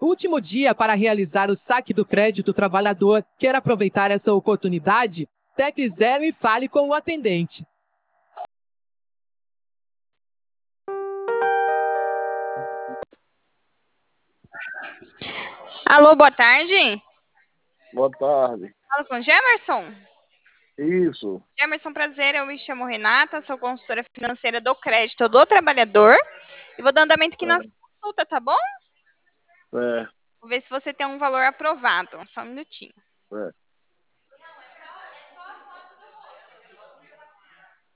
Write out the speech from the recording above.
último dia para realizar o saque do crédito trabalhador. Quer aproveitar essa oportunidade? Tecle 0 e fale com o atendente. Alô, boa tarde. Boa tarde. Fala com o Gemerson. Isso. Gemerson, prazer, eu me chamo Renata, sou consultora financeira do crédito do trabalhador e vou dar andamento aqui na consulta, tá bom? É. Vou ver se você tem um valor aprovado, só um minutinho. É.